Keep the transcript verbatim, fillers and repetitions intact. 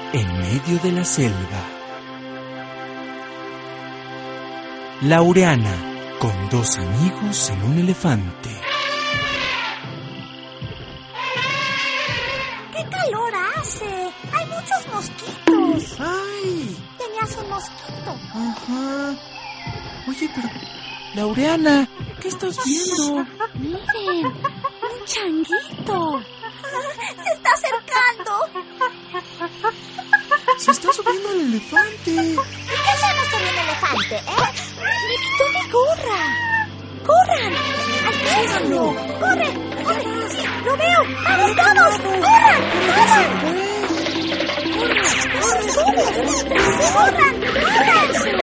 en medio de la selva. Laureana, con dos amigos en un elefante. ¡Qué calor hace! ¡Hay muchos mosquitos! ¡Ay! Tenías un mosquito. Ajá. Oye, pero... Laureana, ¿qué estás viendo? Miren, un changuito. Se está acercando. Se está subiendo al elefante. ¿Y qué hacemos con un elefante, eh? Me quitó mi gorra. ¡Corran! ¡Alcánzalo! ¡Corren! ¡Corren! ¡Sí! ¡Lo veo! ¡Vamos, vamos! ¡Corran! ¡Corran! ¡Corran! ¡Corran! ¡Corran! ¡Corran!